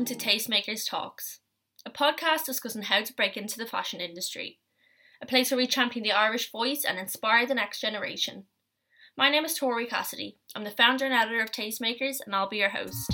to Tastemakers Talks, a podcast discussing how to break into the fashion industry, a place where we champion the Irish voice and inspire the next generation. My name is Tori Cassidy. I'm the founder and editor of Tastemakers, and I'll be your host.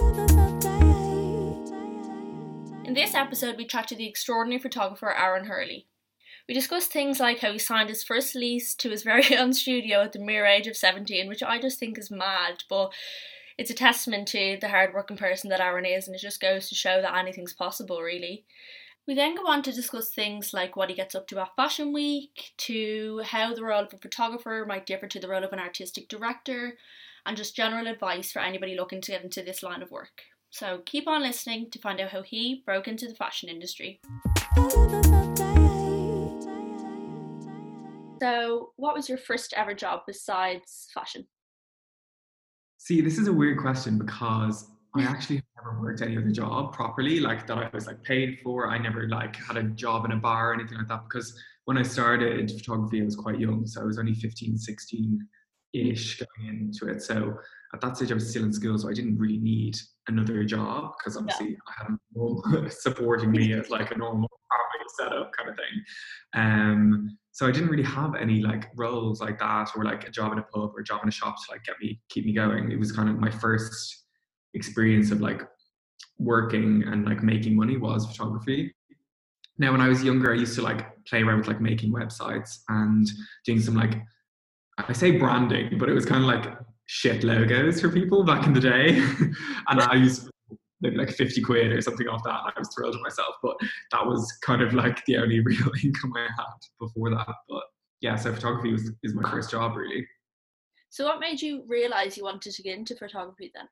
In this episode, we chat to the extraordinary photographer Aaron Hurley. We discuss things like how he signed his first lease to his very own studio at the mere age of 17, which I just think is mad, but it's a testament to the hard-working person that Aaron is, and it just goes to show that anything's possible, really. We then go on to discuss things like what he gets up to at Fashion Week, to how the role of a photographer might differ to the role of an artistic director, and just general advice for anybody looking to get into this line of work. So keep on listening to find out how he broke into the fashion industry. So, what was your first ever job besides fashion? See, this is a weird question because I actually never worked any other job properly, like that I was like paid for. I never like had a job in a bar or anything like that, because when I started photography, I was quite young. So I was only 15, 16-ish going into it. So at that stage, I was still in school. So I didn't really need another job because obviously I had a mom supporting me as like a normal family setup kind of thing. So I didn't really have any like roles like that, or like a job in a pub or a job in a shop to like keep me going. It was kind of my first experience of like working and like making money was photography. Now, when I was younger, I used to like play around with like making websites and doing some like, I say branding, but it was kind of like shit logos for people back in the day. And I used maybe like 50 quid or something off that, and I was thrilled with myself. But that was kind of like the only real income I had before that. But yeah, so photography is my first job, really. So what made you realise you wanted to get into photography then?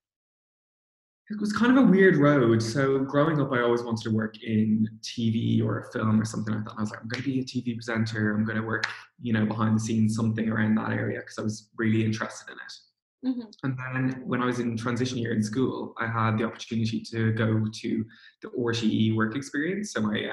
It was kind of a weird road. So growing up, I always wanted to work in TV or a film or something like that. And I was like, I'm going to be a TV presenter. I'm going to work, behind the scenes, something around that area, because I was really interested in it. Mm-hmm. And then when I was in transition year in school, I had the opportunity to go to the RTE work experience. So my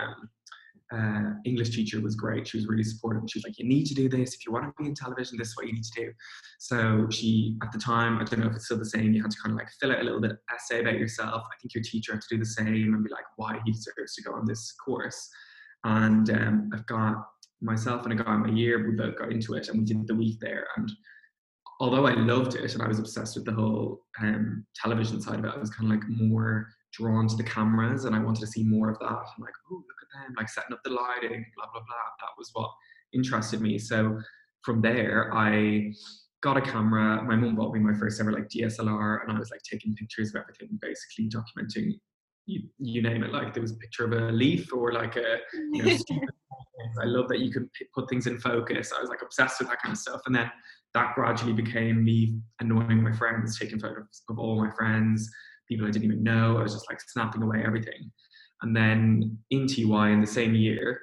English teacher was great. She was really supportive. She was like, you need to do this. If you want to be in television, this is what you need to do. So she, at the time, I don't know if it's still the same, you had to kind of like fill out a little bit of essay about yourself. I think your teacher had to do the same and be like, why he deserves to go on this course. And I've got myself and a guy in my year, we both got into it and we did the week there. And although I loved it and I was obsessed with the whole television side of it, I was kind of like more drawn to the cameras and I wanted to see more of that. I'm like, oh, look at them, like setting up the lighting, blah, blah, blah. That was what interested me. So from there, I got a camera. My mum bought me my first ever like DSLR, and I was like taking pictures of everything, basically documenting, you name it. Like there was a picture of a leaf or like a, stupid things. I love that you could put things in focus. I was like obsessed with that kind of stuff. And then that gradually became me annoying my friends, taking photos of all my friends, people I didn't even know. I was just like snapping away everything. And then in TY in the same year,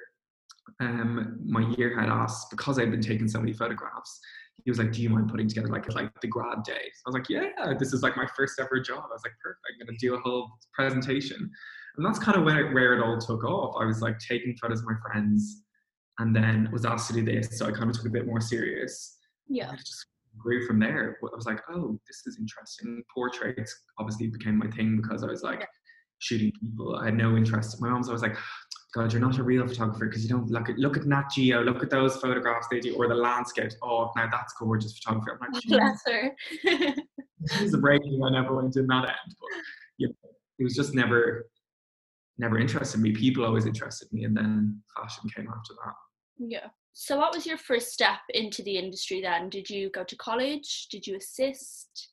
my year had asked, because I'd been taking so many photographs, he was like, do you mind putting together like the grad day? So I was like, yeah, this is like my first ever job. I was like, perfect, I'm going to do a whole presentation. And that's kind of where it all took off. I was like taking photos of my friends and then was asked to do this. So I kind of took it a bit more serious. Yeah. And it just grew from there. I was like, oh, this is interesting. Portraits obviously became my thing because I was like shooting people. I had no interest. My mom's always like, God, you're not a real photographer because you don't look at Nat Geo, look at those photographs they do, or the landscapes. Oh, now that's gorgeous photography. I'm like, bless her. This is a breaking I never went in that end. But it was just never interested me. People always interested me, and then fashion came after that. Yeah. So what was your first step into the industry then? Did you go to college? Did you assist?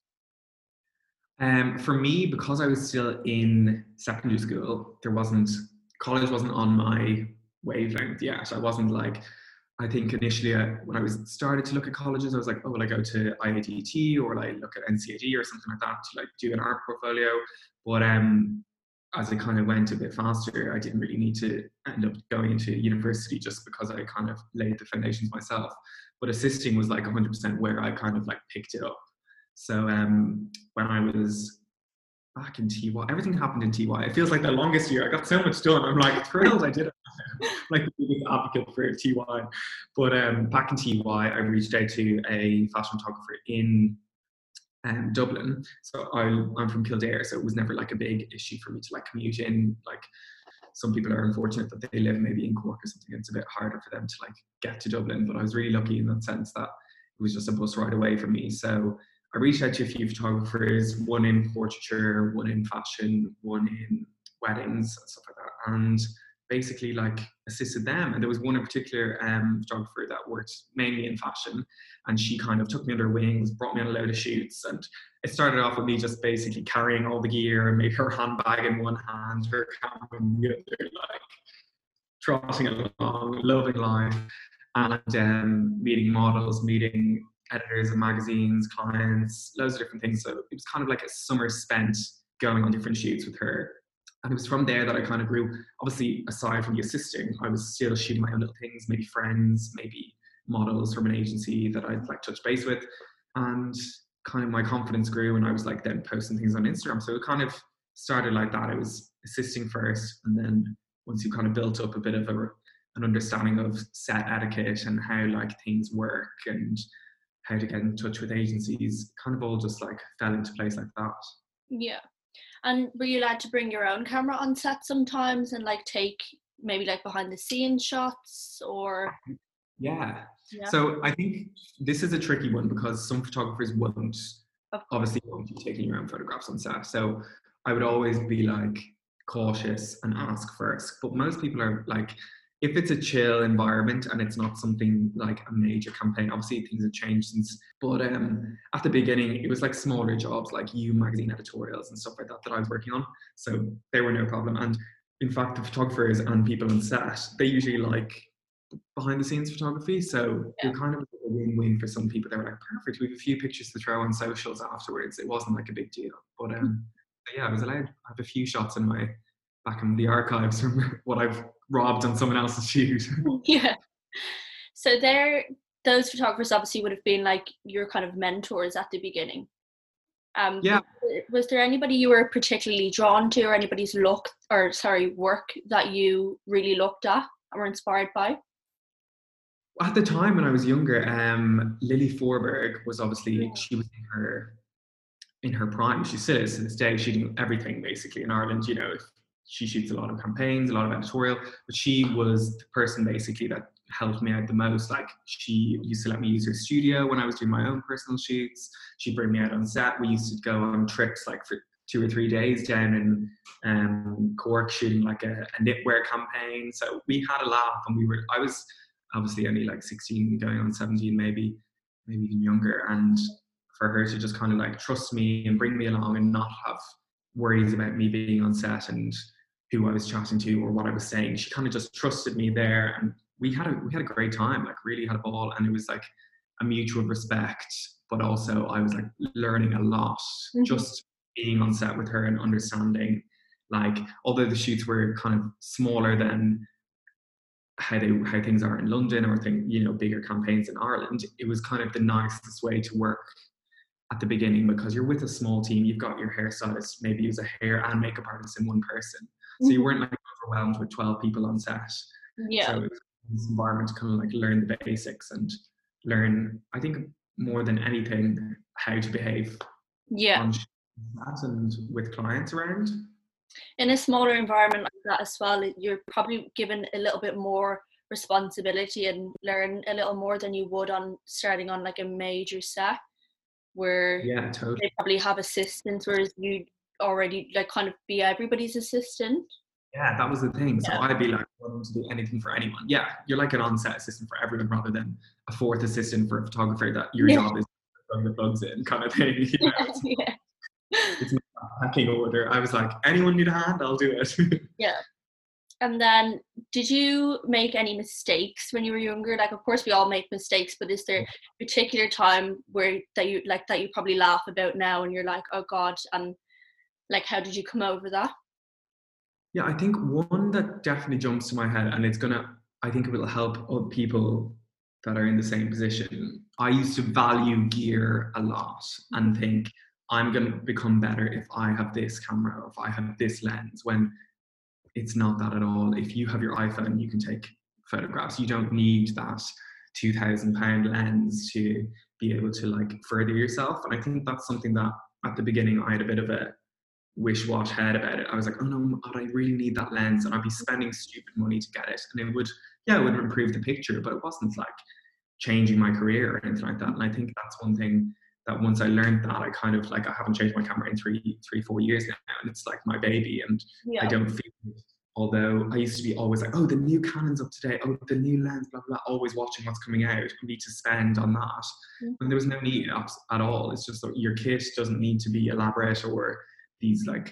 For me, because I was still in secondary school, college wasn't on my wavelength yet. I wasn't like, I think initially when I was started to look at colleges, I was like, oh, will I go to IADT or like look at NCAD or something like that to like do an art portfolio? But as I kind of went a bit faster, I didn't really need to end up going into university just because I kind of laid the foundations myself. But assisting was like 100% where I kind of like picked it up. So when I was back in TY, everything happened in TY. It feels like the longest year. I got so much done. I'm like thrilled I did it. Like the biggest advocate for TY. But back in TY, I reached out to a fashion photographer in Dublin. So I'm from Kildare, so it was never like a big issue for me to like commute in. Like some people are unfortunate that they live maybe in Cork or something. It's a bit harder for them to like get to Dublin, but I was really lucky in that sense that it was just a bus ride away from me. So I reached out to a few photographers, one in portraiture, one in fashion, one in weddings and stuff like that, and basically like assisted them. And there was one in particular photographer that worked mainly in fashion, and she kind of took me under her wings, brought me on a load of shoots. And it started off with me just basically carrying all the gear and maybe her handbag in one hand, her camera in the other, like trotting along, loving life, and meeting models, meeting editors of magazines, clients, loads of different things. So it was kind of like a summer spent going on different shoots with her. And it was from there that I kind of grew. Obviously, aside from the assisting, I was still shooting my own little things, maybe friends, maybe models from an agency that I'd like touch base with. And kind of my confidence grew, and I was like then posting things on Instagram. So it kind of started like that. I was assisting first, and then once you kind of built up a bit of an understanding of set etiquette and how like things work and how to get in touch with agencies, kind of all just like fell into place like that. Yeah. And were you allowed to bring your own camera on set sometimes and like take maybe like behind the scenes shots or? Yeah. So I think this is a tricky one because some photographers won't be taking your own photographs on set. So I would always be like cautious and ask first. But most people are like, if it's a chill environment and it's not something like a major campaign, obviously things have changed since. But at the beginning, it was like smaller jobs like You Magazine editorials and stuff like that that I was working on. So they were no problem. And in fact, the photographers and people on set, they usually like behind the scenes photography. So it kind of was a win-win for some people. They were like, perfect, we have a few pictures to throw on socials afterwards. It wasn't like a big deal. But yeah, I was allowed to have a few shots in my back in the archives from what I've robbed on someone else's shoot. Yeah. So those photographers obviously would have been like your kind of mentors at the beginning. Yeah. Was there anybody you were particularly drawn to, or anybody's work that you really looked at or were inspired by? At the time when I was younger, Lily Forberg was obviously, she was in her prime. She still is to this day, shooting everything basically in Ireland. You know, she shoots a lot of campaigns, a lot of editorial, but she was the person basically that helped me out the most. Like she used to let me use her studio when I was doing my own personal shoots. She'd bring me out on set. We used to go on trips like for 2 or 3 days down in Cork shooting like a knitwear campaign. So we had a laugh, and I was obviously only like 16 going on 17, maybe even younger. And for her to just kind of like trust me and bring me along and not have worries about me being on set and who I was chatting to or what I was saying. She kind of just trusted me there, and we had a great time, like really had a ball. And it was like a mutual respect, but also I was like learning a lot just being on set with her and understanding, like, although the shoots were kind of smaller than how things are in London or bigger campaigns in Ireland, it was kind of the nicest way to work at the beginning because you're with a small team. You've got your hairstylist, maybe use a hair and makeup artist in one person, so you weren't like overwhelmed with 12 people on set. So it was this environment to kind of like learn the basics and learn, I think more than anything, how to behave on set and with clients around. In a smaller environment like that as well, you're probably given a little bit more responsibility and learn a little more than you would on starting on like a major set where they probably have assistants, whereas you already like kind of be everybody's assistant. Yeah, that was the thing. So I'd be like wanting to do anything for anyone. Yeah, you're like an on-set assistant for everyone rather than a fourth assistant for a photographer that your job is throwing the plugs in kind of thing. You know? It's not a packing order. I was like, anyone need a hand? I'll do it. Yeah. And then did you make any mistakes when you were younger? Like, of course we all make mistakes, but is there a particular time that you probably laugh about now and you're like, oh God, and like, how did you come over that? Yeah, I think one that definitely jumps to my head, and I think it will help other people that are in the same position. I used to value gear a lot and think, I'm going to become better if I have this camera, or if I have this lens, when it's not that at all. If you have your iPhone, you can take photographs. You don't need that £2,000 lens to be able to like further yourself. And I think that's something that at the beginning I had a bit of a wish-wash head about it. I was like, oh no, I really need that lens, and I'd be spending stupid money to get it, and it would improve the picture, but it wasn't like changing my career or anything like that. And I think that's one thing that once I learned that, I kind of like, I haven't changed my camera in 4 years now, and it's like my baby, and I don't feel, although I used to be always like, oh, the new Canon's up today, oh, the new lens, blah, blah, blah, always watching what's coming out, I need to spend on that. When there was no need at all. It's just that your kit doesn't need to be elaborate or these like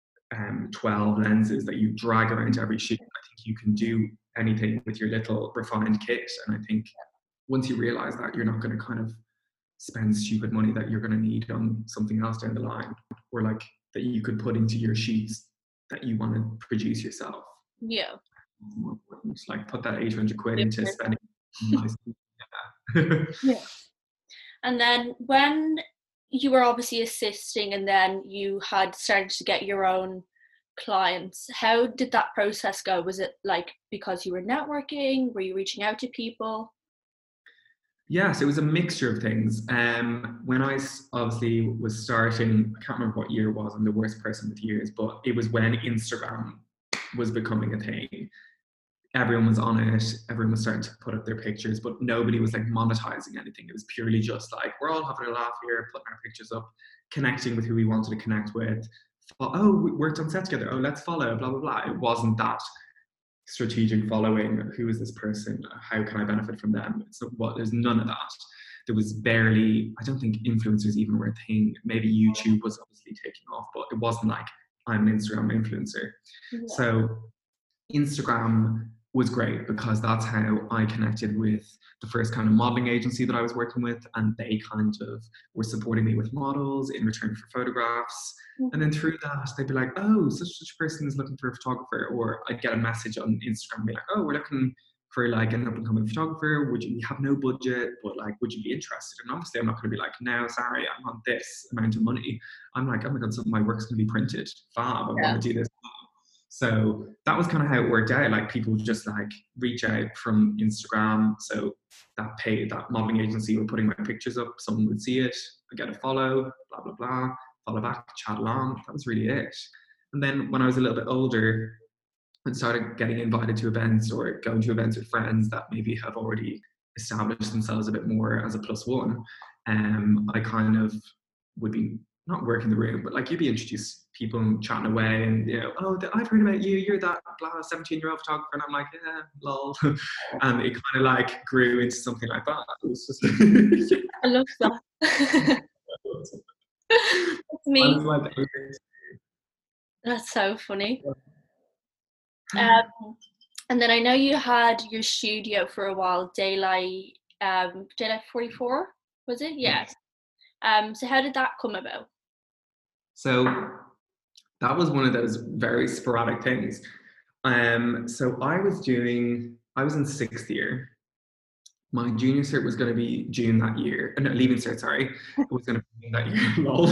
12 lenses that you drag around to every shoot. I think you can do anything with your little refined kit. And I think once you realize that, you're not going to kind of spend stupid money that you're going to need on something else down the line, or like that you could put into your sheets that you want to produce yourself. Yeah. More important. Like put that 800 quid into spending nice. Yeah. And then when you were obviously assisting and then you had started to get your own clients, how did that process go? Was it like because you were networking? Were you reaching out to people? Yes, it was a mixture of things. When I obviously was starting, I can't remember what year it was, I'm the worst person with years, but it was when Instagram was becoming a thing. Everyone was on it, everyone was starting to put up their pictures, but nobody was like monetizing anything. It was purely just like, we're all having a laugh here, putting our pictures up, connecting with who we wanted to connect with. Oh, we worked on set together, oh, let's follow, blah, blah, blah. It wasn't that strategic following. Who is this person? How can I benefit from them? So there's none of that. There was barely, I don't think influencers even were a thing. Maybe YouTube was obviously taking off, but it wasn't like I'm an Instagram influencer. Yeah. So Instagram was great because that's how I connected with the first kind of modeling agency that I was working with, and they kind of were supporting me with models in return for photographs. And then through that, they'd be like, oh, such a person is looking for a photographer. Or I'd get a message on Instagram be like, oh, we're looking for like an up and coming photographer. We have no budget, but like, would you be interested? And obviously I'm not going to be like, no, sorry, I want this amount of money. I'm like, oh my God, so my work's going to be printed. Fab, I want to do this. So that was kind of how it worked out. Like people would just like reach out from Instagram. So that modeling agency were putting my pictures up. Someone would see it, I get a follow, blah, blah, blah, follow back, chat along. That was really it. And then when I was a little bit older and started getting invited to events or going to events with friends that maybe have already established themselves a bit more as a +1, I kind of would be not working the room, but like you'd be introduced people and chatting away and, you know, oh, I've heard about you, you're that blah 17-year-old photographer. And I'm like, yeah, lol. And it kind of like grew into something like that. It was just I love that. That's me. Like, that's so funny. And then I know you had your studio for a while, Daylight 44, was it? Yes. So how did that come about? So that was one of those very sporadic things. So I was in 6th year. My junior cert was going to be June that year. No, leaving cert, sorry. It was going to be June that year. Lol.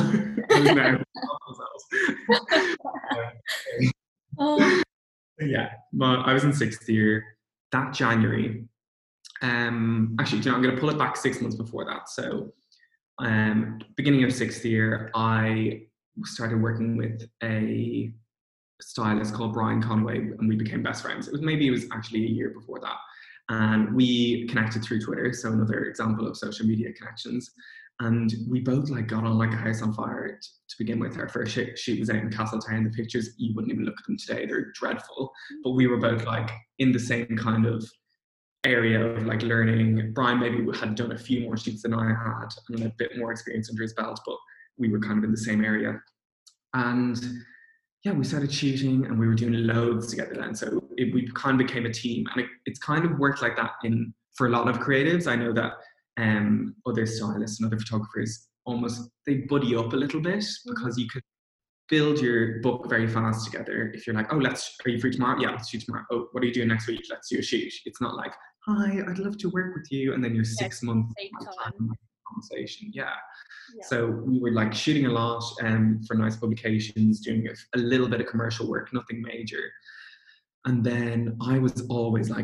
Yeah, I was in 6th year. That January, actually, I'm going to pull it back 6 months before that. So beginning of 6th year, I started working with a stylist called Brian Conway, and we became best friends. It was actually a year before that. And we connected through Twitter, so another example of social media connections. And we both like got on like a house on fire to begin with. Our first shoot was out in Castletown. The pictures, you wouldn't even look at them today, they're dreadful. But we were both like in the same kind of area of like learning. Brian maybe had done a few more shoots than I had and a bit more experience under his belt, but we were kind of in the same area. And yeah, we started shooting and we were doing loads together then. So we kind of became a team, and it's kind of worked like that for a lot of creatives. I know that other stylists and other photographers they buddy up a little bit, because you could build your book very fast together. If you're like, oh, are you free tomorrow? Yeah, let's shoot tomorrow. Oh, what are you doing next week? Let's do a shoot. It's not like, hi, I'd love to work with you, and then you're 6 months conversation. Yeah. So we were like shooting a lot for nice publications, doing a little bit of commercial work, nothing major. And then I was always like,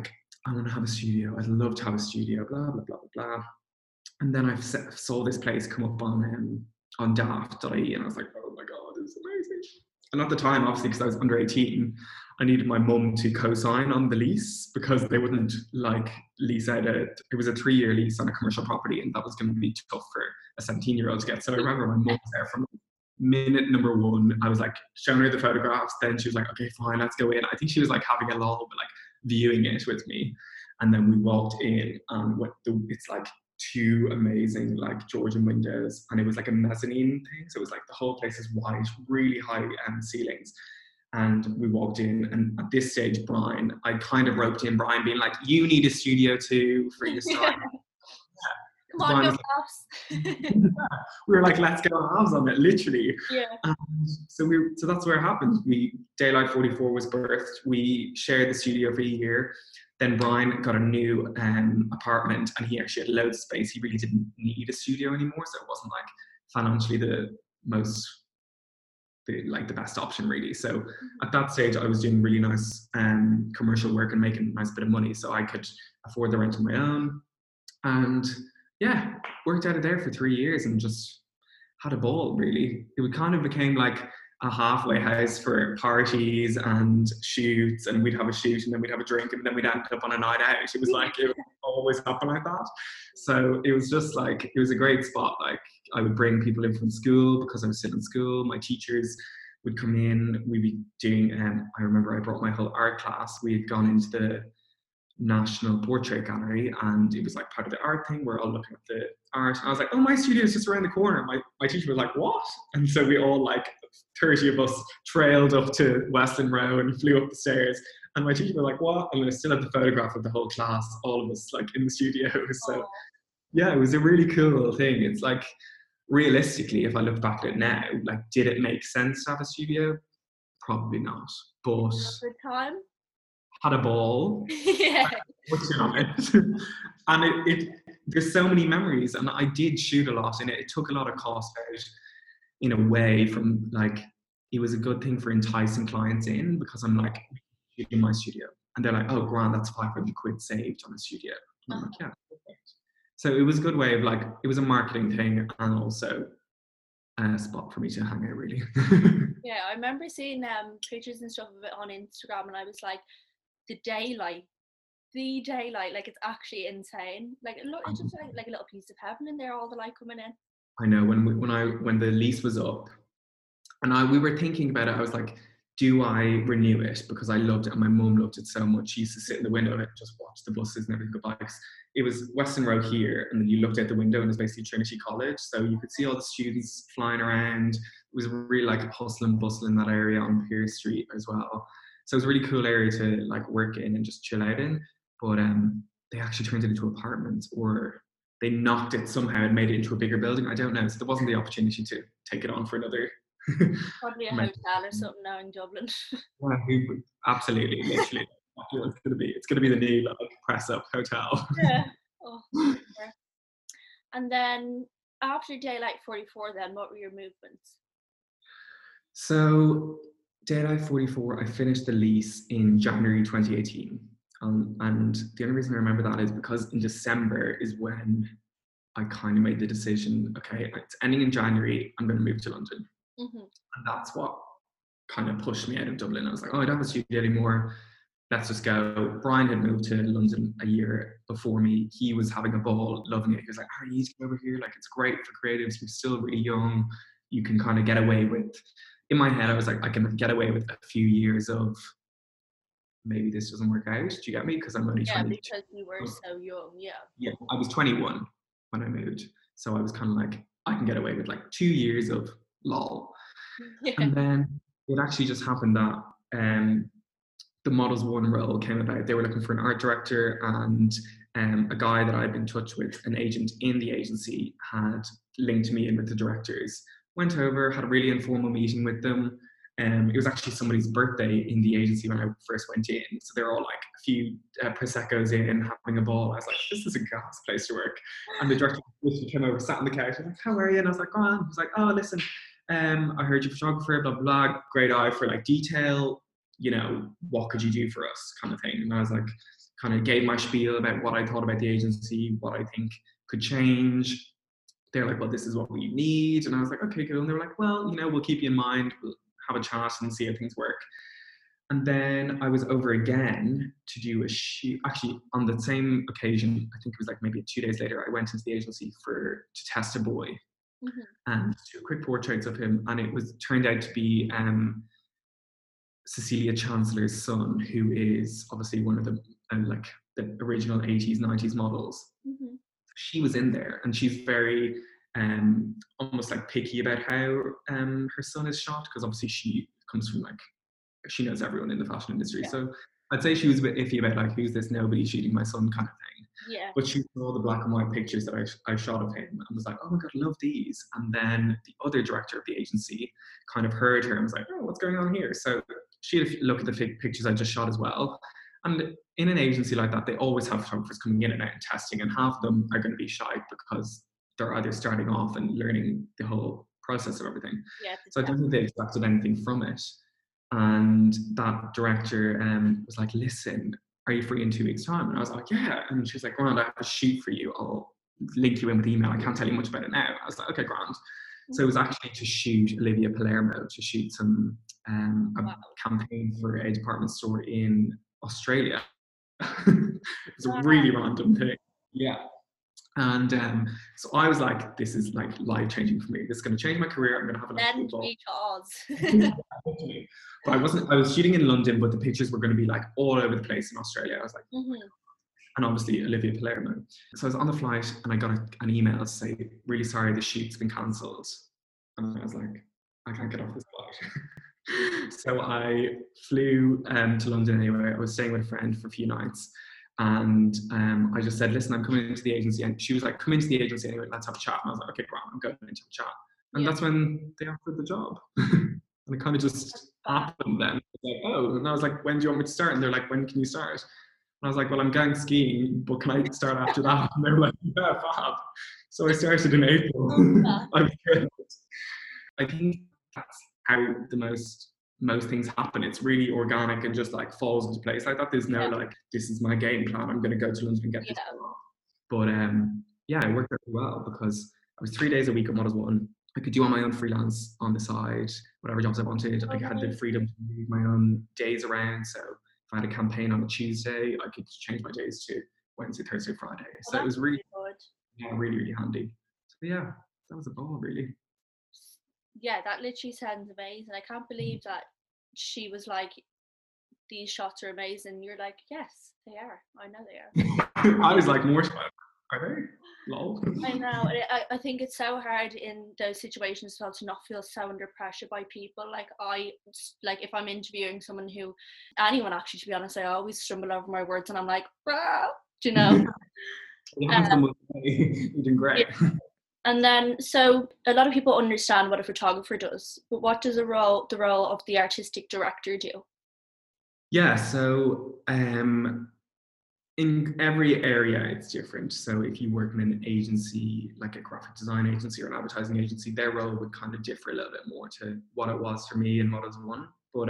I want to have a studio. I'd love to have a studio, blah, blah, blah, blah, blah. And then saw this place come up on daft.ie, and I was like, oh my God, this is amazing. And at the time, obviously, because I was under 18, I needed my mum to co-sign on the lease because they wouldn't like lease out it was a 3-year lease on a commercial property, and that was going to be tough for a 17-year-old to get. So I remember my mum was there from minute number one. I was like showing her the photographs, then she was like, okay, fine, let's go in. I think she was like having a lull, but like viewing it with me. And then we walked in, and it's like 2 amazing like Georgian windows, and it was like a mezzanine thing, so it was like the whole place is white, really high ceilings. And we walked in, and at this stage, I kind of roped in Brian, being like, you need a studio too for your start. Come on, go we were like, let's get our hands on it, literally. Yeah. So that's where it happened. Daylight 44 was birthed. We shared the studio for a year. Then Brian got a new apartment, and he actually had loads of space. He really didn't need a studio anymore, so it wasn't like financially the best option, really. So at that stage, I was doing really nice commercial work and making a nice bit of money, so I could afford the rent on my own. And yeah, worked out of there for 3 years and just had a ball, really. It kind of became like a halfway house for parties and shoots, and we'd have a shoot and then we'd have a drink and then we'd end up on a night out. It was like, it would always happen like that. So it was just like, it was a great spot. Like, I would bring people in from school because I was still in school. My teachers would come in. We'd be doing, I remember I brought my whole art class. We had gone into the National Portrait Gallery, and it was like part of the art thing. We're all looking at the art, and I was like, oh, my studio is just around the corner. My teacher was like, what? And so we all, like 30 of us, trailed up to Westland Row and flew up the stairs, and my teacher was like, what? And I still had the photograph of the whole class, all of us like in the studio. So yeah, it was a really cool thing. It's like, realistically, if I look back at it now, like, did it make sense to have a studio? Probably not, but good time. Had a ball. Yeah. On it. And there's so many memories, and I did shoot a lot in it. It took a lot of cost out in a way, from like, it was a good thing for enticing clients in, because I'm like, in my studio, and they're like, oh, grand, that's 500 quid saved on a studio. And I'm like, yeah, perfect. So it was a good way of like, it was a marketing thing, and also a spot for me to hang out, really. Yeah, I remember seeing pictures and stuff of it on Instagram, and I was like, the daylight, like, it's actually insane. Like, it's just like a little piece of heaven in there, all the light coming in. I know, when the lease was up, and we were thinking about it, I was like, do I renew it? Because I loved it, and my mum loved it so much. She used to sit in the window and just watch the buses and everything go by. It was Western Road here, and then you looked out the window, and it was basically Trinity College, so you could see all the students flying around. It was really like hustle and bustle in that area on Pearse Street as well. So it was a really cool area to like work in and just chill out in. But they actually turned it into apartments, or they knocked it somehow and made it into a bigger building. I don't know. So there wasn't the opportunity to take it on for another. Probably a hotel or something now in Dublin. Yeah, absolutely, literally. It's gonna be the new like press up hotel. Yeah. Oh, yeah. And then after Daylight 44, then what were your movements? So Daylight 44, I finished the lease in January 2018. And the only reason I remember that is because in December is when I kind of made the decision, okay, it's ending in January, I'm going to move to London. Mm-hmm. And that's what kind of pushed me out of Dublin. I was like, oh, I don't have a studio anymore. Let's just go. Brian had moved to London a year before me. He was having a ball, loving it. He was like, oh, you need to come over here. Like, it's great for creatives. We're still really young. You can kind of get away with, in my head, I was like, I can get away with a few years of maybe this doesn't work out. Do you get me? Because I'm only 20. Yeah, because you were so young, yeah. Yeah, I was 21 when I moved. So I was kind of like, I can get away with like 2 years of lol. Yeah. And then it actually just happened that the Models One role came about. They were looking for an art director, and a guy that I'd been in touch with, an agent in the agency, had linked me in with the directors. Went over, had a really informal meeting with them. It was actually somebody's birthday in the agency when I first went in. So they were all like a few Prosecco's in, having a ball. I was like, this is a gas place to work. And the director came over, sat on the couch, and like, how are you? And I was like, oh, he was like, oh, listen, I heard you're a photographer, blah, blah, blah. Great eye for like detail. You know, what could you do for us, kind of thing. And I was like, kind of gave my spiel about what I thought about the agency, what I think could change. They're like, well, this is what we need. And I was like, okay, cool. And they were like, well, we'll keep you in mind. We'll have a chat and see how things work. And then I was over again to do a shoot. Actually, on the same occasion, I think it was like maybe 2 days later, I went into the agency to test a boy and do quick portraits of him. And it turned out to be Cecilia Chancellor's son, who is obviously one of the original 80s, 90s models. She was in there, and she's very almost like picky about how her son is shot, because obviously she comes from she knows everyone in the fashion industry. Yeah. So I'd say she was a bit iffy about like, who's this nobody shooting my son kind of thing. Yeah. But she saw the black and white pictures that I shot of him and was like, oh my God, I love these. And then the other director of the agency kind of heard her and was like, oh, what's going on here? So she had a look at the pictures I just shot as well. And in an agency like that, they always have photographers coming in and out and testing, and half of them are going to be shy because they're either starting off and learning the whole process of everything. Yeah, so I don't think they expected anything from it. And that director was like, listen, are you free in 2 weeks' time? And I was like, yeah. And she was like, Grant, I have a shoot for you. I'll link you in with email. I can't tell you much about it now. I was like, okay, Grant. So it was actually to shoot Olivia Palermo, to shoot some a campaign for a department store in Australia. It's a really random thing. Yeah. And so I was like, this is like life-changing for me. This is going to change my career. I'm going to have an absolute ball. But I was shooting in London, but the pictures were going to be like all over the place in Australia. I was like, and obviously Olivia Palermo. So I was on the flight and I got an email to say, really sorry, the shoot's been cancelled. And I was like, I can't get off this flight. So I flew to London anyway. I was staying with a friend for a few nights. And I just said, listen, I'm coming into the agency. And she was like, come into the agency anyway, let's have a chat. And I was like, okay, great, I'm going into a chat. And that's when they offered the job. And it kind of just happened then. Like, oh, and I was like, when do you want me to start? And they're like, when can you start? And I was like, well, I'm going skiing, but can I start after that? And they were like, yeah, fab. So I started in April. I think that's how most things happen. It's really organic and just like falls into place like that. There's no like, this is my game plan, I'm going to go to London and get this off. But it worked out well because I was 3 days a week at Models One. I could do all my own freelance on the side, whatever jobs I wanted. I had the freedom to move my own days around. So if I had a campaign on a Tuesday, I could change my days to Wednesday, Thursday, Friday. So it was really good. Really, really handy. So yeah, that was a ball, really. Yeah, that literally sounds amazing. I can't believe that she was like, these shots are amazing. You're like, yes, they are. I know they are. I was like, more are they? Lol. I know. I think it's so hard in those situations as well to not feel so under pressure by people. Like if I'm interviewing someone anyone actually, to be honest, I always stumble over my words and I'm like, bro, do you know? You're doing great. Yeah. And then, so a lot of people understand what a photographer does, but what does the role of the artistic director do? Yeah, so in every area it's different. So if you work in an agency, like a graphic design agency or an advertising agency, their role would kind of differ a little bit more to what it was for me in Models One. But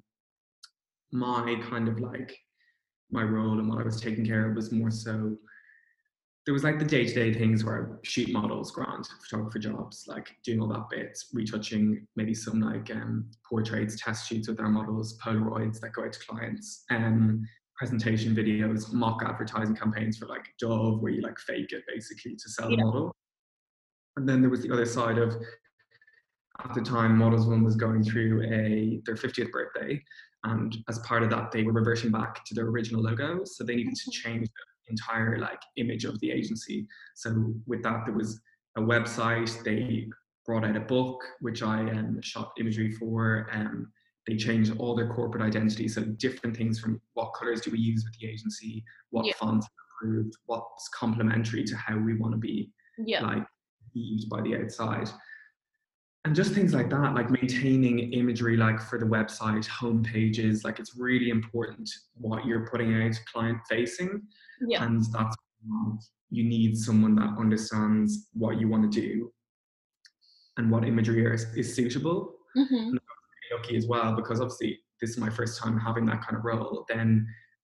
my kind of like, my role and what I was taking care of was more so, there was like the day-to-day things where I shoot models, photographer jobs, like doing all that bits, retouching, maybe some like portraits, test shoots with our models, Polaroids that go out to clients, presentation videos, mock advertising campaigns for like Dove, where you like fake it basically to sell the model. And then there was the other side of, at the time, Models One was going through their 50th birthday, and as part of that, they were reverting back to their original logo, so they needed to change the entire like image of the agency. So with that, there was a website. They brought out a book, which I shot imagery for. They changed all their corporate identity, so different things from what colors do we use with the agency, what fonts are approved, what's complementary to how we want to be like viewed by the outside. And just things like that, like maintaining imagery, like for the website, home pages, like it's really important what you're putting out client facing. Yeah. And that's you need someone that understands what you want to do and what imagery is suitable. And I'm lucky as well, because obviously this is my first time having that kind of role. Then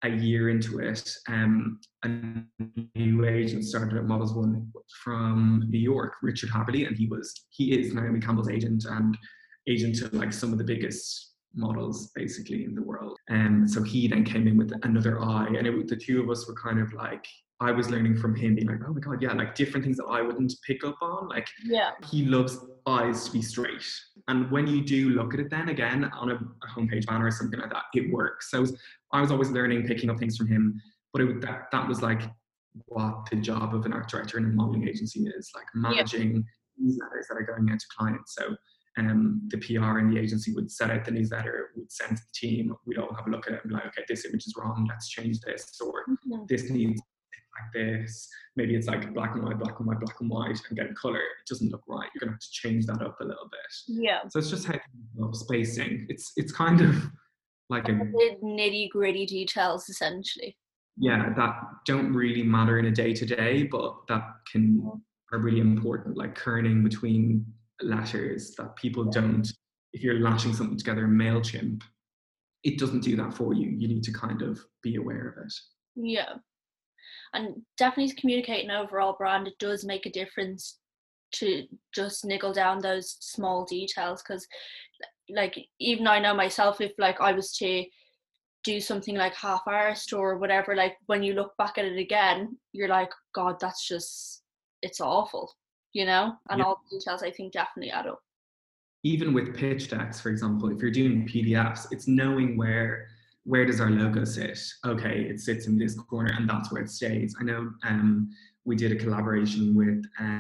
a year into it, a new agent started at Models One from New York, Richard Haverly, and he is Naomi Campbell's agent and agent to like some of the biggest models basically in the world. And so he then came in with another eye, and the two of us were kind of like, I was learning from him, being like, oh my god, yeah, like different things that I wouldn't pick up on. Like, Yeah. he loves eyes to be straight, and when you do look at it, then again on a homepage banner or something like that, it works. So I was always learning, picking up things from him, but that was like what the job of an art director in a modeling agency is, like managing newsletters that are going out to clients. So the PR in the agency would set out the newsletter, would send to the team, we'd all have a look at it and be like, okay, this image is wrong, let's change this, or this needs like this. Maybe it's like black and white, black and white, black and white, and getting color. It doesn't look right. You're gonna have to change that up a little bit. Yeah. So it's just how spacing. It's kind of like the nitty gritty details, essentially. Yeah, that don't really matter in a day to day, but that are really important. Like kerning between letters that people don't. If you're lashing something together in Mailchimp, it doesn't do that for you. You need to kind of be aware of it. Yeah. And definitely to communicate an overall brand, it does make a difference to just niggle down those small details, because like even I know myself, if like I was to do something like half-arsed or whatever, like when you look back at it again, you're like, god, that's just, it's awful, you know. And all the details I think definitely add up. Even with pitch decks, for example, if you're doing PDFs, it's knowing where does our logo sit? Okay, it sits in this corner and that's where it stays. I know we did a collaboration with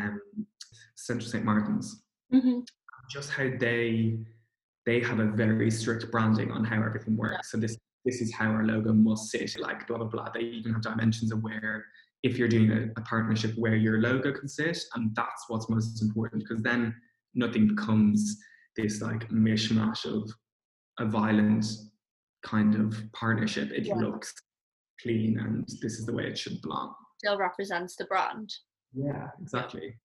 Central St. Martin's. Just how they have a very strict branding on how everything works. So this is how our logo must sit, like blah, blah, blah. They even have dimensions of where, if you're doing a partnership, where your logo can sit. And that's what's most important, because then nothing becomes this like mishmash of a violent kind of partnership. It looks clean and this is the way it should belong. Still represents the brand. Yeah, exactly.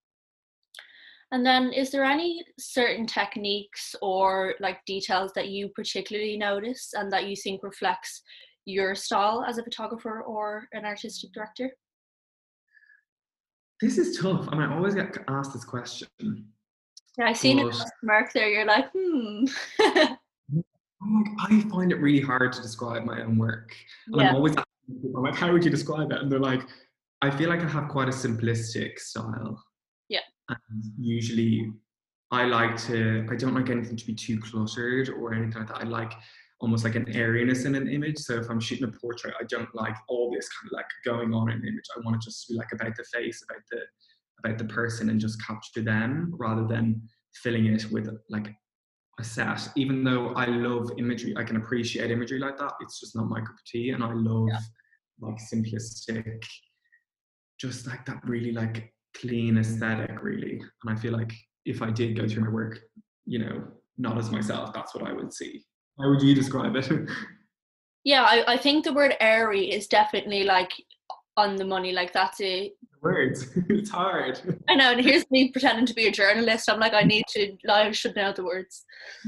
And then is there any certain techniques or like details that you particularly notice and that you think reflects your style as a photographer or an artistic director? This is tough, and I always get asked this question. Yeah, I seen it mark there. You're like, I find it really hard to describe my own work. And I'm always asking people, I'm like, how would you describe it? And they're like, I feel like I have quite a simplistic style. Yeah. And usually I don't like anything to be too cluttered or anything like that. I like almost like an airiness in an image. So if I'm shooting a portrait, I don't like all this kind of like going on in an image. I want it just to be like about the face, about the person, and just capture them rather than filling it with like a set. Even though I love imagery, I can appreciate imagery like that. It's just not my cup of tea. And I love like simplistic, just like that really like clean aesthetic, really. And I feel like if I did go through my work, you know, not as myself, that's what I would see. How would you describe it? Yeah, I think the word airy is definitely like on the money. Like that's it. Words. It's hard. I know, and here's me pretending to be a journalist. I'm like, I should know the words.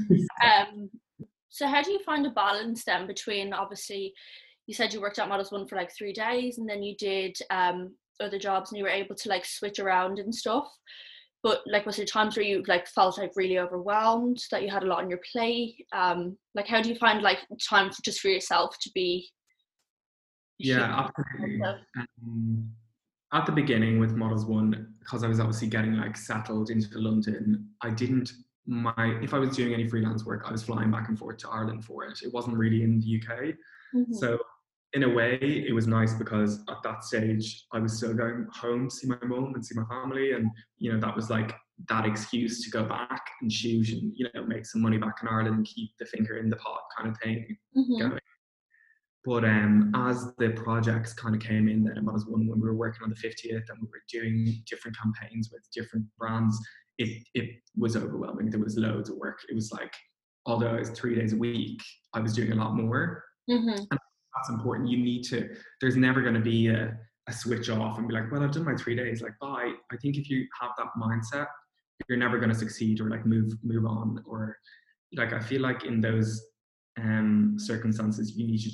So how do you find a balance then between, obviously, you said you worked at Models One for like 3 days, and then you did other jobs, and you were able to like switch around and stuff. But like, was there times where you like felt like really overwhelmed, that you had a lot on your plate? Like, how do you find like time just for yourself to be? Yeah, absolutely. At the beginning with Models One, because I was obviously getting like settled into London, if I was doing any freelance work, I was flying back and forth to Ireland for it. It wasn't really in the UK. So in a way, it was nice because at that stage, I was still going home to see my mum and see my family. And, you know, that was like that excuse to go back and shoot and, you know, make some money back in Ireland and keep the finger in the pot kind of thing going. But as the projects kind of came in then, when we were working on the 50th and we were doing different campaigns with different brands, it was overwhelming. There was loads of work. It was like, although it was 3 days a week, I was doing a lot more. And that's important. There's never going to be a switch off and be like, well, I've done my 3 days, like, bye. I think if you have that mindset, you're never going to succeed or like move on. Or like, I feel like in those circumstances, you need to just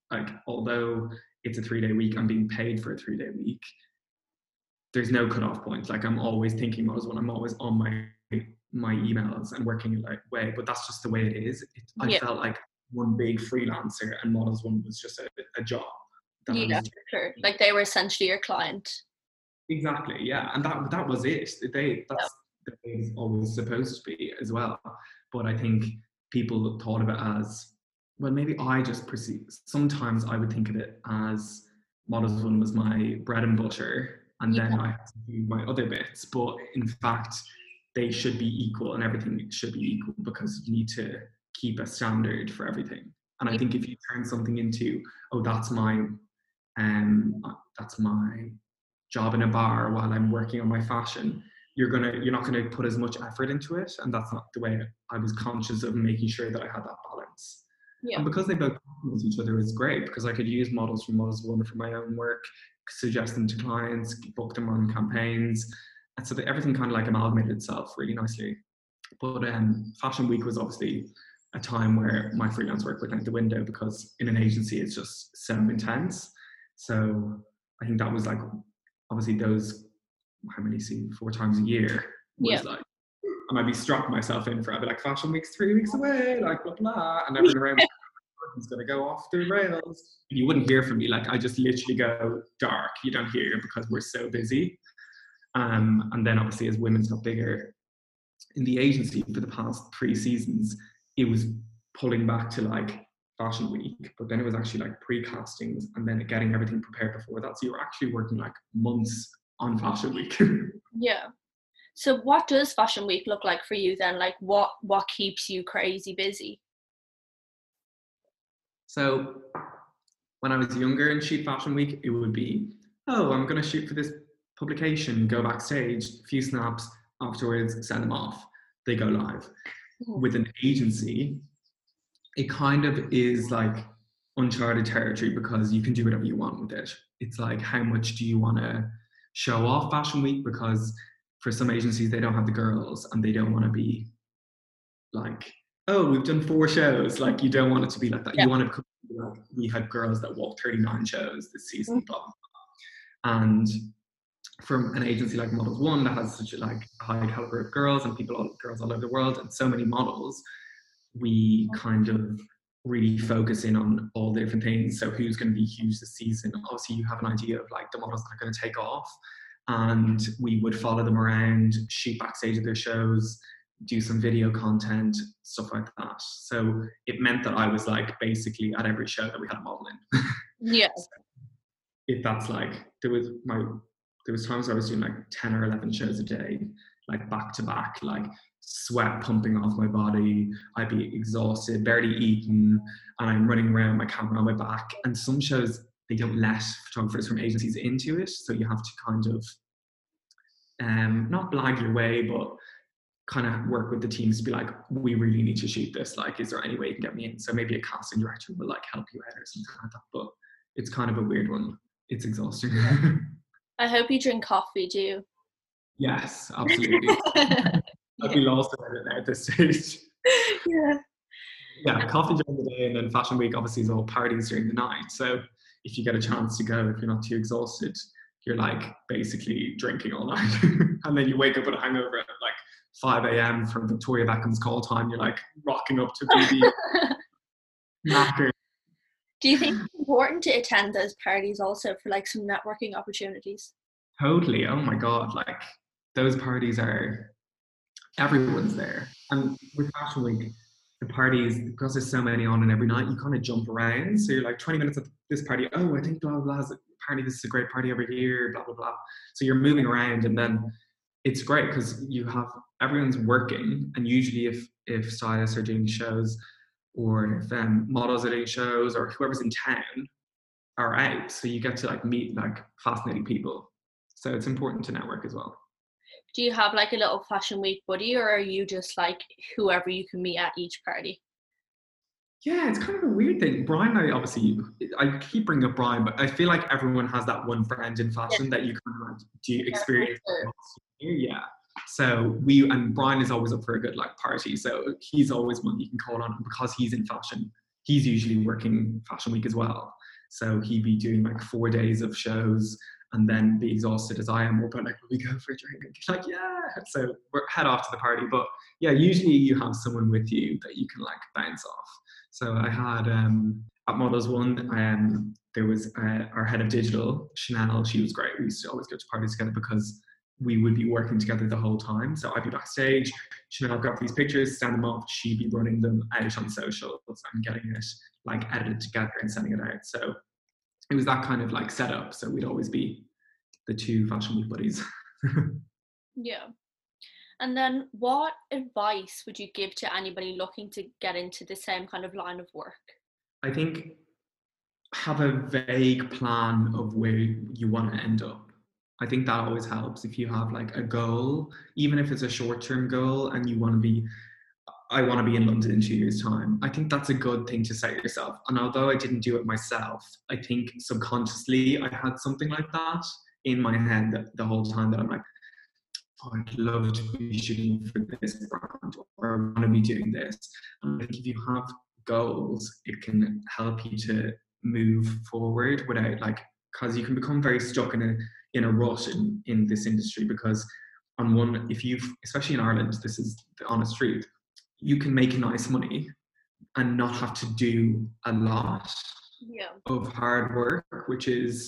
like, although it's a 3-day week, I'm being paid for a 3-day week. There's no cutoff point. Like, I'm always thinking models when I'm always on my emails and working like way, but that's just the way it is. I Yeah. felt like one big freelancer, and Models One was just a job that I Yeah, was for sure. Like they were essentially your client. exactly, yeah, and that was it. Yeah. That's the way it's always supposed to be as well. But I think people thought of it as, well, maybe I just perceive. Sometimes I would think of it as Models One was my bread and butter, and Yeah. then I had to do my other bits. But in fact, they should be equal, and everything should be equal because you need to keep a standard for everything. And I Yeah. think if you turn something into, oh, that's my job in a bar while I'm working on my fashion, you're not gonna put as much effort into it, and that's not the way. I was conscious of making sure that I had that balance. Yeah. And because they both complement each other is great, because I could use models from Models One for my own work, suggest them to clients, book them on campaigns, and so that everything kind of like amalgamated itself really nicely. But Fashion Week was obviously a time where my freelance work went out the window, because in an agency it's just so intense. So I think that was like, obviously those, how many, see, 4 times a year Yeah. was like, and I'd be strapping myself in for, I'd be like, Fashion Week's 3 weeks away, like blah blah, and everyone around me is gonna go off the rails. And you wouldn't hear from me. Like, I just literally go dark. You don't hear, because we're so busy. And then obviously as women's got bigger in the agency for the past 3 seasons, it was pulling back to like Fashion Week, but then it was actually like pre-castings and then getting everything prepared before that. So you were actually working like months on Fashion Week. Yeah. So what does Fashion Week look like for you then? Like what keeps you crazy busy? So when I was younger and shoot Fashion Week, it would be, oh, I'm going to shoot for this publication, go backstage, a few snaps, afterwards send them off. They go live. Mhm. With an agency, it kind of is like uncharted territory, because you can do whatever you want with it. It's like, how much do you want to show off Fashion Week? Because for some agencies, they don't have the girls and they don't want to be like, oh, we've done 4 shows. Like, you don't want it to be like that. Yeah. You want to be like, we had girls that walked 39 shows this season, Mhm. blah, blah, blah. And from an agency like Models One that has such a like high caliber of girls and girls all over the world and so many models, we kind of really focus in on all the different things. So who's going to be huge this season? Obviously, you have an idea of like the models that are going to take off, and we would follow them around, shoot backstage at their shows, do some video content, stuff like that. So it meant that I was like basically at every show that we had a model in. Yeah. So if that's like, there was times I was doing like 10 or 11 shows a day, like back to back, like sweat pumping off my body. I'd be exhausted, barely eaten, and I'm running around with my camera on my back. And some shows, they don't let photographers from agencies into it, so you have to kind of not blag your way, but kind of work with the teams to be like, we really need to shoot this. Like, is there any way you can get me in? So maybe a casting director will like help you out or something like that. But it's kind of a weird one. It's exhausting. I hope you drink coffee, do you? Yes, absolutely. I'd be lost about it now at this stage. Yeah. Yeah, coffee during the day, and then Fashion Week obviously is all parties during the night. So if you get a chance to go, if you're not too exhausted, you're like basically drinking all night. And then you wake up with a hangover at like 5 a.m. from Victoria Beckham's call time. You're like rocking up to BB knackered. Do you think it's important to attend those parties also for like some networking opportunities? Totally. Oh my God. Like, those parties are, everyone's there. And with Fashion Week, the parties, because there's so many on and every night, you kind of jump around. So you're like 20 minutes at this party. Oh, I think blah, blah, blah has a party. This is a great party over here, blah, blah, blah. So you're moving around, and then it's great because you have, everyone's working. And usually if stylists are doing shows, or if models are doing shows, or whoever's in town are out. So you get to like meet like fascinating people. So it's important to network as well. Do you have like a little Fashion Week buddy, or are you just like whoever you can meet at each party? Yeah, it's kind of a weird thing. Brian, I keep bringing up Brian, but I feel like everyone has that one friend in Yeah, fashion that you kind of like, do you yeah, for experience sure. last year? Yeah. So and Brian is always up for a good like party. So he's always one you can call on, because he's in fashion. He's usually working Fashion Week as well. So he'd be doing like 4 days of shows and then be exhausted as I am. We're like, will we go for a drink? Like, yeah. So we're head off to the party. But yeah, usually you have someone with you that you can like bounce off. So I had at Models One, there was our head of digital, Chanel. She was great. We used to always go to parties together because we would be working together the whole time. So I'd be backstage, Chanel got these pictures, send them off, she'd be running them out on socials and getting it like edited together and sending it out. So it was that kind of like setup. So we'd always be the two fashion week buddies. Yeah. And then what advice would you give to anybody looking to get into the same kind of line of work? I think have a vague plan of where you want to end up. I think that always helps if you have like a goal, even if it's a short-term goal and you want to be, I want to be in London in 2 years' time. I think that's a good thing to set yourself. And although I didn't do it myself, I think subconsciously I had something like that in my head the whole time that I'm like, oh, I'd love to be shooting for this brand or I want to be doing this. And I think if you have goals, it can help you to move forward without like, because you can become very stuck in a rut in this industry because on one, if you've, especially in Ireland, this is the honest truth, you can make nice money and not have to do a lot of hard work, which is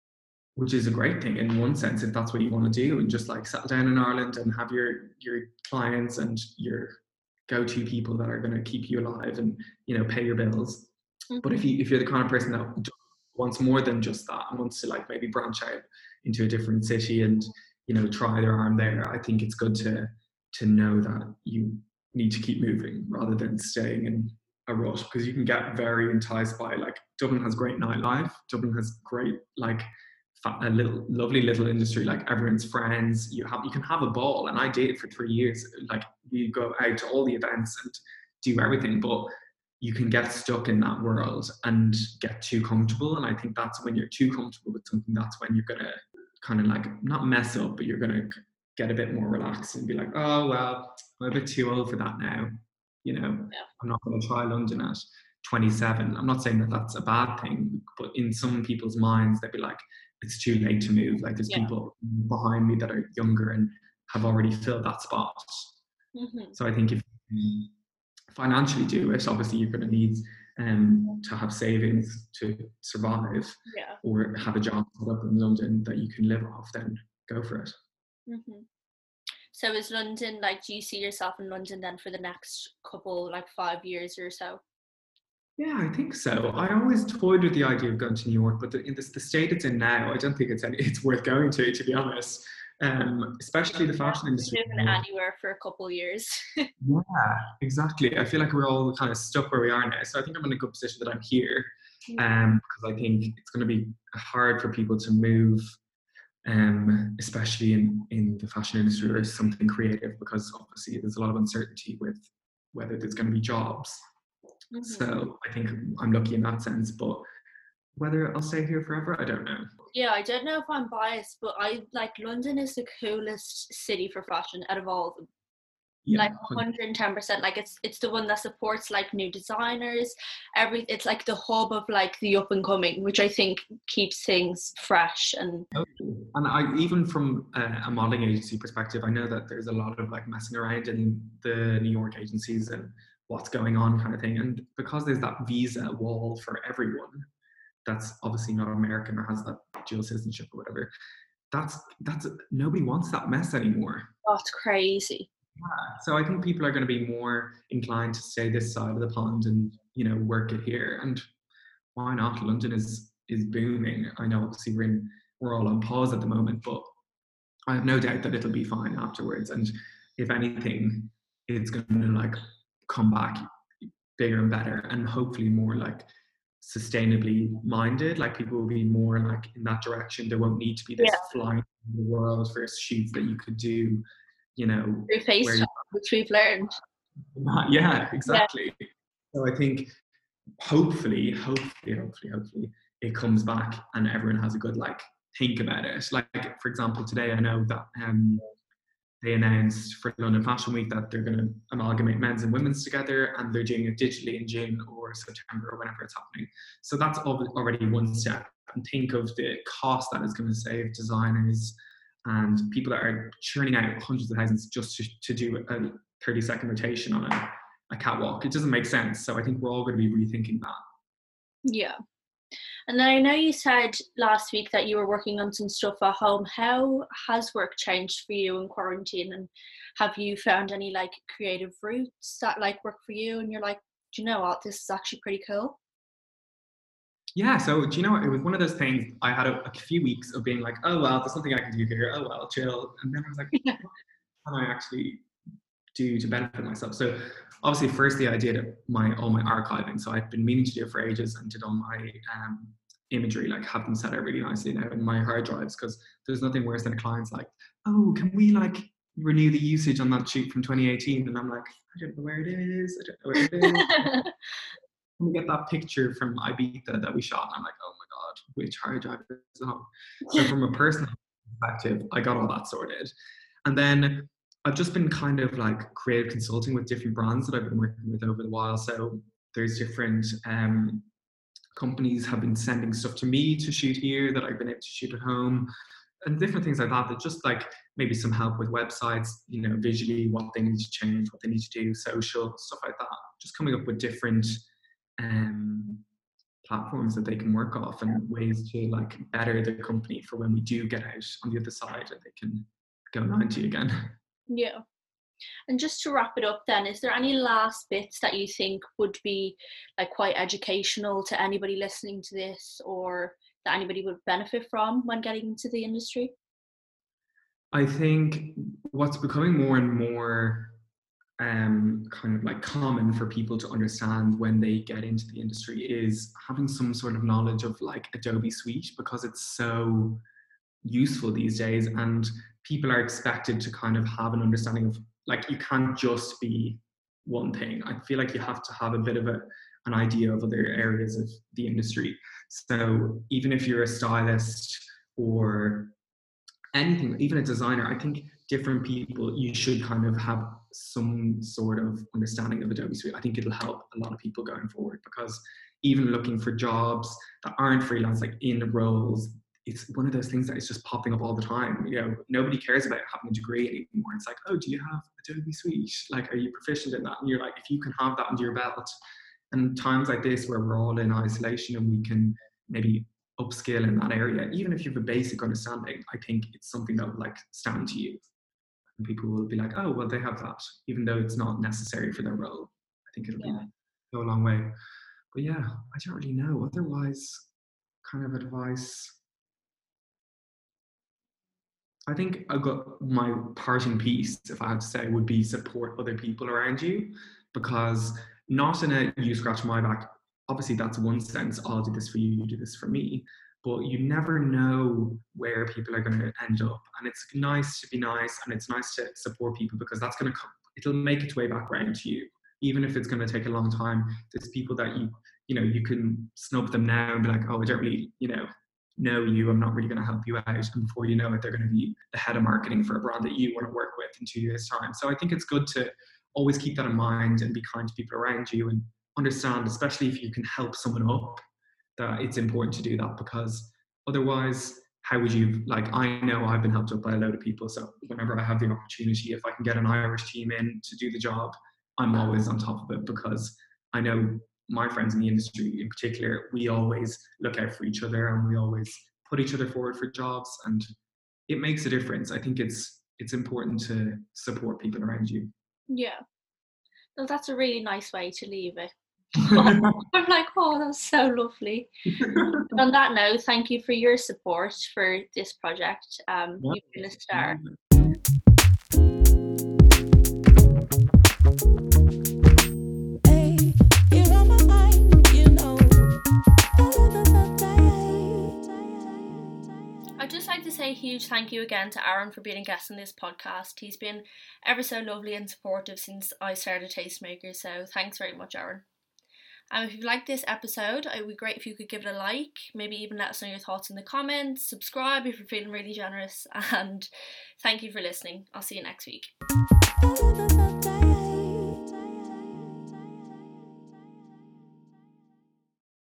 a great thing in one sense if that's what you want to do and just like settle down in Ireland and have your clients and your go-to people that are going to keep you alive and pay your bills. But if you're the kind of person that wants more than just that and wants to like maybe branch out into a different city and try their arm there, I think it's good to know that you need to keep moving rather than staying in a rut, because you can get very enticed by like Dublin has great nightlife, Dublin has great like a little lovely little industry, like everyone's friends, you can have a ball, and I did for 3 years. Like we go out to all the events and do everything, but you can get stuck in that world and get too comfortable, and I think that's when you're too comfortable with something, that's when you're gonna kind of like not mess up, but you're gonna get a bit more relaxed and be like, oh well, I'm a bit too old for that now, I'm not going to try London at 27. I'm not saying that that's a bad thing, but in some people's minds they'd be like, it's too late to move. Like there's people behind me that are younger and have already filled that spot. So I think if you financially do it, obviously you're going to need to have savings to survive, or have a job set up in London that you can live off, then go for it. So is London, like, do you see yourself in London then for the next couple, like 5 years or so? Yeah, I think so. I always toyed with the idea of going to New York, but in the state it's in now, I don't think it's worth going to be honest. Especially the fashion industry. Living anywhere for a couple of years. Yeah, exactly. I feel like we're all kind of stuck where we are now. So I think I'm in a good position that I'm here, because I think it's going to be hard for people to move, especially in the fashion industry or something creative, because obviously there's a lot of uncertainty with whether there's going to be jobs. So I think I'm lucky in that sense, but whether I'll stay here forever, I don't know. Yeah, I don't know if I'm biased, but I like London is the coolest city for fashion out of all of them. Yeah, like 110%. Like it's the one that supports like new designers. It's like the hub of like the up and coming, which I think keeps things fresh. And I even from a modeling agency perspective, I know that there's a lot of like messing around in the New York agencies and what's going on kind of thing. And because there's that visa wall for everyone that's obviously not American or has that dual citizenship or whatever, that's nobody wants that mess anymore. That's crazy. Yeah. So I think people are going to be more inclined to stay this side of the pond and work it here. And why not? London is booming. I know obviously we're all on pause at the moment, but I have no doubt that it'll be fine afterwards. And if anything, it's going to like come back bigger and better, and hopefully more like sustainably minded. Like people will be more like in that direction. There won't need to be this flying in the world for shoots that you could do, through FaceTime, which we've learned. Yeah, exactly. Yeah. So I think hopefully it comes back and everyone has a good like think about it. Like for example, today I know that they announced for London Fashion Week that they're going to amalgamate men's and women's together, and they're doing it digitally in June or September or whenever it's happening. So that's already one step. And think of the cost that is going to save designers and people that are churning out hundreds of thousands just to do a 30-second rotation on a catwalk. It doesn't make sense. So I think we're all going to be rethinking that. Yeah. And then I know you said last week that you were working on some stuff at home. How has work changed for you in quarantine? And have you found any like creative routes that like work for you? And you're like, do you know what? This is actually pretty cool. Yeah, so do you know what? It was one of those things. I had a few weeks of being like, oh, well, there's something I can do here. Oh, well, chill. And then I was like, what can I actually do to benefit myself? So obviously, firstly, I did all my archiving. So I've been meaning to do it for ages and did all my imagery, like have them set out really nicely now in my hard drives, because there's nothing worse than a client's like, oh, can we like renew the usage on that shoot from 2018? And I'm like, I don't know where it is. I don't know where it is. We get that picture from Ibiza that we shot, and I'm like, oh my god, which hard drive is it on? So from a personal perspective, I got all that sorted. And then I've just been kind of like creative consulting with different brands that I've been working with over the while. So there's different companies have been sending stuff to me to shoot here that I've been able to shoot at home, and different things like that just like maybe some help with websites, you know, visually what they need to change, what they need to do, social stuff like that. Just coming up with different platforms that they can work off and ways to like better the company for when we do get out on the other side and they can go 90 again. Yeah. And just to wrap it up then, is there any last bits that you think would be like quite educational to anybody listening to this, or that anybody would benefit from when getting into the industry? I think what's becoming more and more kind of like common for people to understand when they get into the industry is having some sort of knowledge of like Adobe Suite, because it's so useful these days and people are expected to kind of have an understanding of, like, you can't just be one thing. I feel like you have to have a bit of an idea of other areas of the industry. So even if you're a stylist or anything, even a designer, I think different people, you should kind of have some sort of understanding of Adobe Suite. I think it'll help a lot of people going forward, because even looking for jobs that aren't freelance, like in roles, it's one of those things that is just popping up all the time. You know, nobody cares about having a degree anymore. It's like, oh, do you have Adobe Suite? Like, are you proficient in that? And you're like, if you can have that under your belt, and times like this where we're all in isolation and we can maybe upskill in that area, even if you have a basic understanding, I think it's something that would like stand to you. And people will be like, oh, well, they have that, even though it's not necessary for their role. I think it'll go a long way. But yeah, I don't really know. Otherwise, kind of advice. I think I got my parting piece, if I had to say, would be support other people around you, because not in a you scratch my back. Obviously, that's one sense. I'll do this for you, you do this for me. But you never know where people are going to end up, and it's nice to be nice, and it's nice to support people, because that's going to come. It'll make its way back around to you, even if it's going to take a long time. There's people that you know, you can snub them now and be like, oh, I don't really, know you, I'm not really going to help you out. And before you know it, they're going to be the head of marketing for a brand that you want to work with in 2 years' time. So I think it's good to always keep that in mind and be kind to people around you and understand, especially if you can help someone up, that it's important to do that, because otherwise, how would you, like, I know I've been helped up by a load of people. So whenever I have the opportunity, if I can get an Irish team in to do the job, I'm always on top of it, because I know my friends in the industry in particular, we always look out for each other and we always put each other forward for jobs, and it makes a difference. I think it's important to support people around you. Yeah. Well, that's a really nice way to leave it. I'm like, oh, that's so lovely. On that note, thank you for your support for this project. You've been a star. I'd just like to say a huge thank you again to Aaron for being a guest on this podcast. He's been ever so lovely and supportive since I started Tastemakers, so thanks very much, Aaron. If you liked this episode, it would be great if you could give it a like, maybe even let us know your thoughts in the comments, subscribe if you're feeling really generous, and thank you for listening. I'll see you next week.